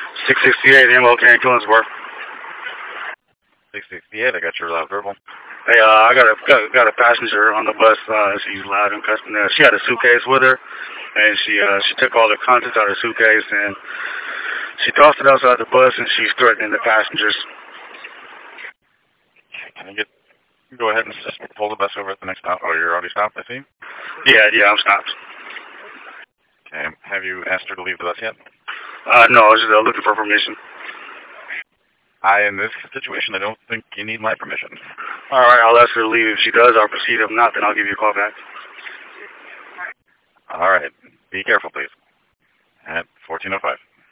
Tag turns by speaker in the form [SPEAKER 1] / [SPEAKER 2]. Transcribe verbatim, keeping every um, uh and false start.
[SPEAKER 1] six sixty-eight, M L K in Killingsworth.
[SPEAKER 2] six sixty-eight, I got your loud verbal.
[SPEAKER 1] Hey, uh, I got a got, got a passenger on the bus. Uh, she's loud and cussing. Uh, she had a suitcase with her, and she uh, she took all the contents out of the suitcase and she tossed it outside the bus, and she's threatening the passengers.
[SPEAKER 2] Can you get go ahead and just pull the bus over at the next stop? Oh, you're already stopped, I see.
[SPEAKER 1] Yeah, yeah, I'm stopped.
[SPEAKER 2] Okay, have you asked her to leave the bus yet?
[SPEAKER 1] Uh, no, I was just uh, looking for permission.
[SPEAKER 2] I, in this situation, I don't think you need my permission.
[SPEAKER 1] All right, I'll ask her to leave. If she does, I'll proceed. If not, then I'll give you a call back.
[SPEAKER 2] All right. Be careful, please. At fourteen oh five.